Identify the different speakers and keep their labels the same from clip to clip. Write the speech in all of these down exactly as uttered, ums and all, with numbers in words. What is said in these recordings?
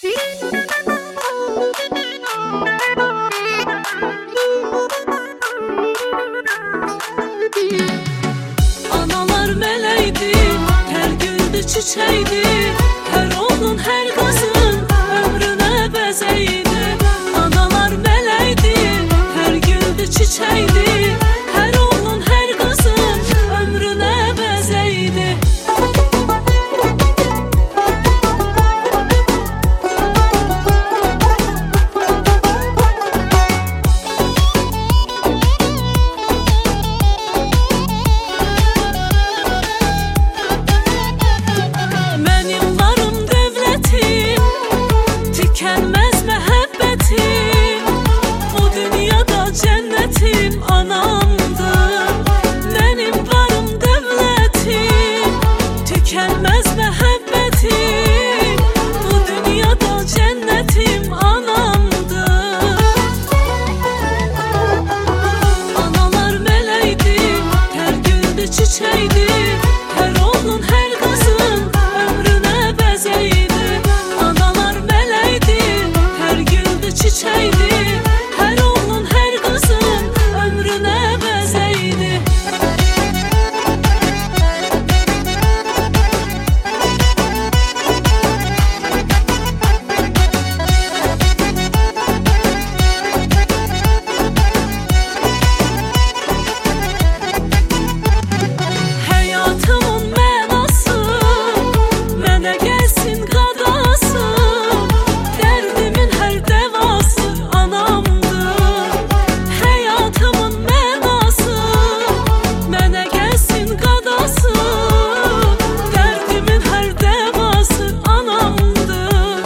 Speaker 1: Analar meleydi, her gülde çiçeğiydi. Her oğlun her kızın ömrüne bezeydi. Analar meleydi, her gülde çiçeğiydi. Her oğlun her kızın ömrüne bezeydi. Tükenmez muhabbetim, bu dünyada cennetim anamdır. Benim varım devletim, tükenmez muhabbetim, bu dünyada cennetim anamdır. Analar meleydi, her gülde çiçeğiydi. Her oğlun her kızın ömrüne bezeydi. Çiçeğiydi, her oğlun her kızın ömrüne bezeydi. Hayatımın mənası mənə gəlsin qadası. Derdimin her devası anamdır. Hayatımın mənası mənə gəlsin qadası. Derdimin her devası anamdır.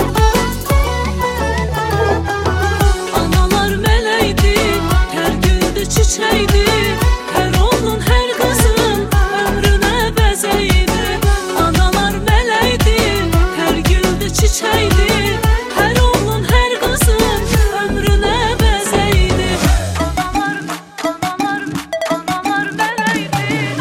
Speaker 1: Analar meleydi, her gülde çiçeğiydi. Her oğlun her kızın ömrüne bezeydi. Analar meleydi, her gülde çiçeğiydi. Her oğlun her kızın ömrüne bezeydi. Analar, analar, analar meleydi.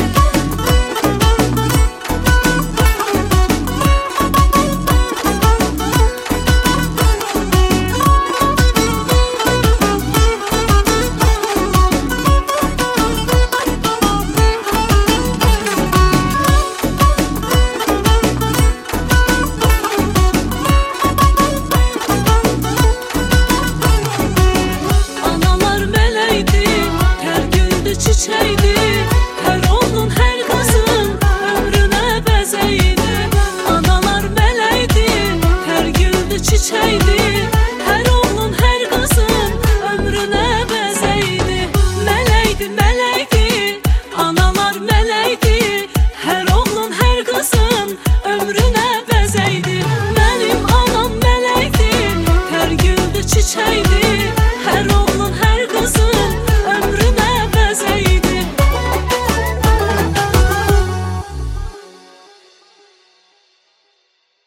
Speaker 1: Analar meleydi, her gülde çiçeğiydi. Her oğlun her kızın ömrüne bezeydi. Analar meleydi, her gülde çiçeğiydi. Her oğlun her kızın ömrüne bezeydi. Meleydi, meleydi, analar meleydi. Her oğlun her kızın ömrüne bezeydi. Benim anam meleydi, her gülde çiçeğiydi.